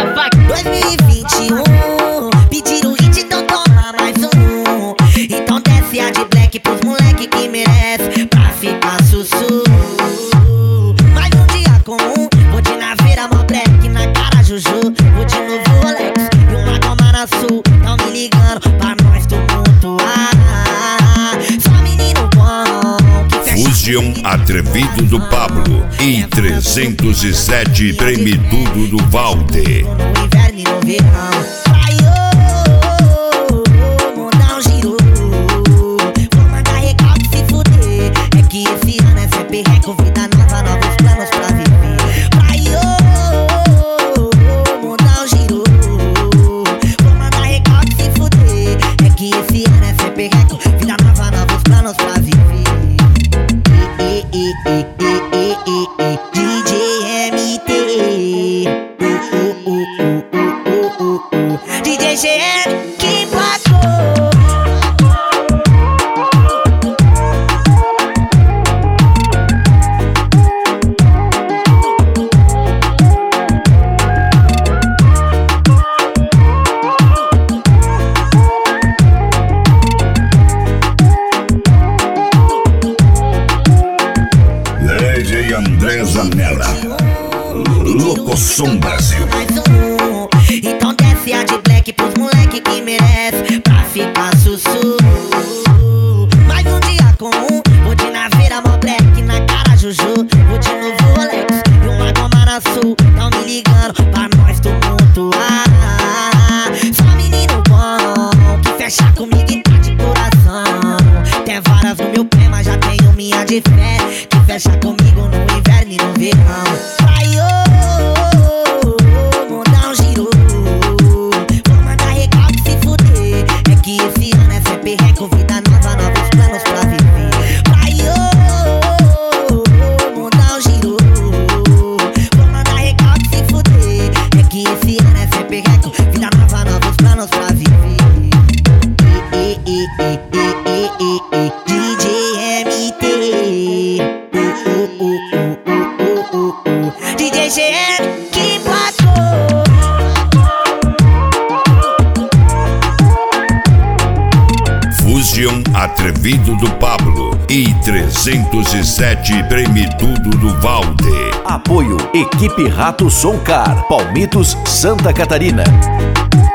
nova. 2021, pediram hit, então toma mais um. Então desce a de black pros moleque que merece, pra ficar sussu. Mais um dia comum, vou de naveira, mó black na cara Juju. Vou de novo Rolex e uma goma na sul. Tão me ligando pra nós tumultuar. Só menino bom que fecha. Fusion Atrevido do Pablo e 307 Treme Tudo do Valde. No inverno e no verão. Vai, mandar um giro. Vou mandar recalque se fuder. É que esse ano é sempre vida nova, novos planos pra viver. Vai, mandar um giro. Vou mandar recalque se fuder. É que esse ano é sempre vida nova, novos planos pra viver. DJ MT, DJ GM que placou. DJ André Zanella, Locosom Brasil. Mais um. Então desce a de black pros moleque que merece, pra ficar sussu. Mais um dia comum, vou de naveira, mó black na cara Juju. Vou de novo Rolex e uma goma na sul. Tão me ligando pra nós tumultuar. Só menino bom que fecha comigo e tá de coração. Tem varas no meu pé, mas já tenho minha de fé, que fecha comigo no inverno e no verão. Vai, mandar um giro. Vou mandar recalque se fuder. É que esse ano é sempre vida nova, novos planos pra viver. Vai, mandar um giro. Vou mandar recalque se fuder. É que esse ano é sempre vida nova, novos planos pra viver. DJ MT, DJ GM que placou. Fusion Atrevido do Pablo e 307 Treme Tudo do Valde. Apoio Equipe Rato Som Car, Palmitos, Santa Catarina.